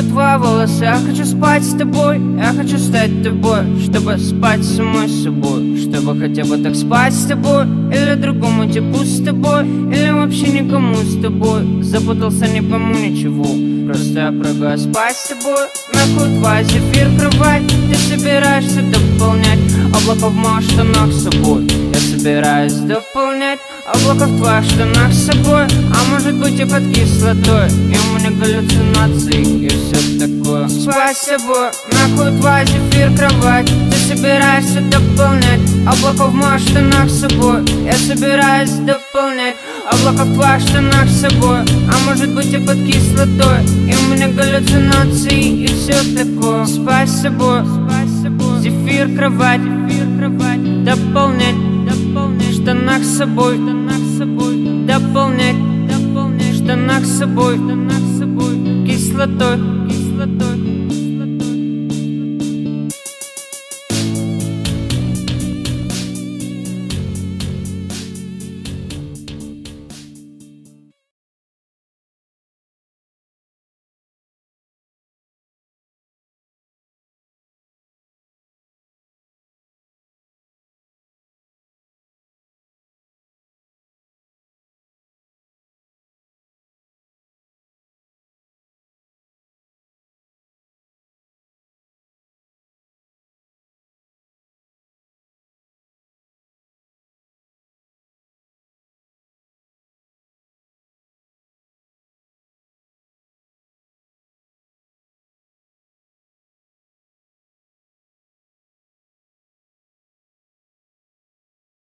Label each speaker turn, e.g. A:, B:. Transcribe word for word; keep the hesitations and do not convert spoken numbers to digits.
A: только два волоса. Я хочу спать с тобой, я хочу стать тобой, чтобы спать с самой собой, чтобы хотя бы так спать с тобой, или другому типу с тобой, или вообще никому с тобой. Запутался, не пойму ничего, просто я прыгаю спать с тобой. Нахуй два зефир кровать, ты собираешься дополнять облако в моих штанах с собой. Я собираюсь дополнять облако в твоих штанах с собой. А может быть и под кислотой, и у меня галлюцинации и все такое. Спать с собой, нахуй два зефир кровать, ты собираешься дополнять облако в моих штанах с собой. Я собираюсь дополнять облако в твоих штанах с собой. А может быть и под кислотой, и у меня галлюцинации и все такое. Спать с собой, зефир кровать, дополнять в штанах с собой, дополнять в штанах с собой кислотой, кислотой.